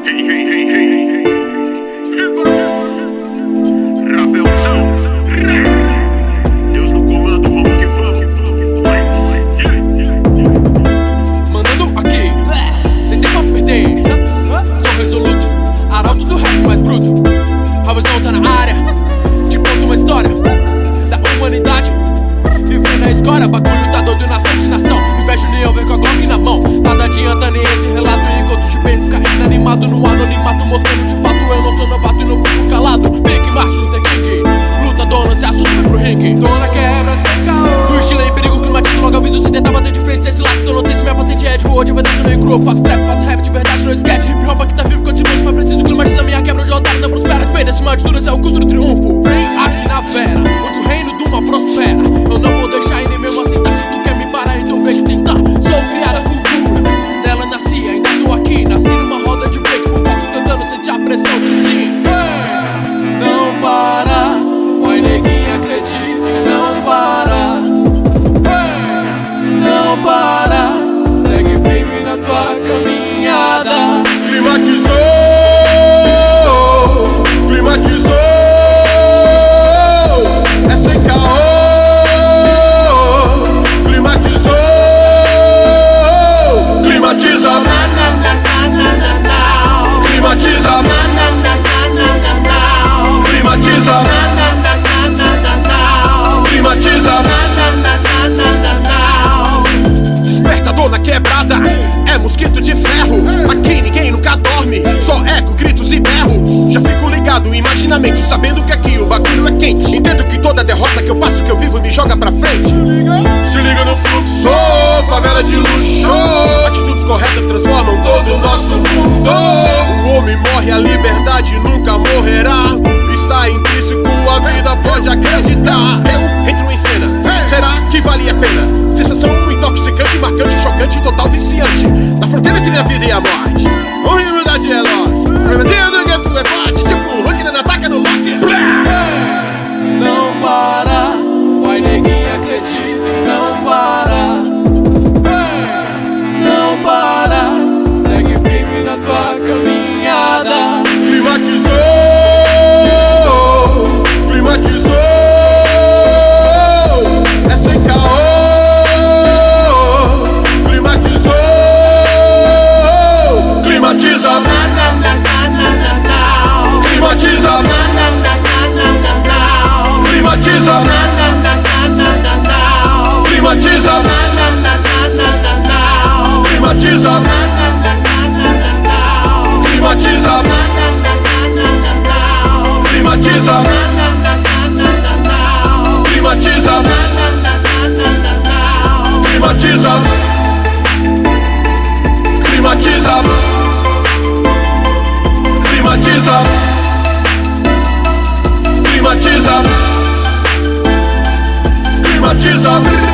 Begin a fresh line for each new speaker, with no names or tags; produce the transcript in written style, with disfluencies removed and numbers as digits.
Deus no comando, vamos que vamos.
Mandando aqui, sem tempo a perder. Sou resoluto, arauto do rap mais bruto. Ravezão tá na área, te conto uma história da humanidade. Vivendo na escória, bagulho tá doido na fascinação. Inveja união, vem com a Glock na mão. Nada adianta nem esse relato, enquanto o chipei fica inanimado no anonimato, mostrando de fato eu não sou novato e não fico calado. Big Martin Luther King, lutador, não se assusta, vai pro ringue. Dona quebra sem caô. Do estilo em perigo, climatizo, logo aviso. Se tentar bater de frente, sem esse laço, tô não tente. Minha patente é de hoje, vai deixando em cru. Faço trap, faço rap de verdade, não esquece. Hip hop aqui tá vivo, continua, se for preciso. Climatiza minha quebra, hoje o otário não prospera. Espelha acima de tudo, esse é o custo do triunfo. Vem aqui na vera, onde o reino de uma prospera. Eu não vou deixar e nem mesmo aceitar. Se tu quer me parar, então vem que tentar. Sou criada cultura, nela nasci, ainda sou aqui. Nasci numa roda de break, com box cantando, sente a pressão, tiozinho. Não para, vai neguinha, acredite, não para. Não para, segue firme na tua caminhada.
Climatizou, climatizou, é sem caô. Climatizou, climatiza, climatiza, climatiza, climatiza. Despertador na quebrada, é mosquito de ferro. Aqui ninguém nunca dorme, só eco, gritos e berros. Já fico ligado imaginamente, sabendo que aqui o bagulho é quente. Entendo que toda derrota que eu passo, que eu vivo, me joga pra frente. Se liga no fluxo, favela de luxo. Atitudes corretas transformam todo o nosso mundo. O homem morre, a liberdade nunca morrerá. Está intrínseco, a vida pode acreditar. Eu entro em cena, será que vale a pena? Sensação intoxicante, marcante, chocante, total viciante. Na fronteira entre a vida e a morte, humildade é lote. Problemazinha do gueto é forte, tipo um Hulk na ataca no lock.
Não para, vai neguinha, acredite, não para. Não para, segue firme na tua caminhada.
Climatizou, climatizou, é sem caô. Climatizou, climatiza, climatiza, climatiza, climatiza, climatiza, climatiza, climatiza, climatiza, climatiza, climatiza, climatiza, climatiza, climatiza.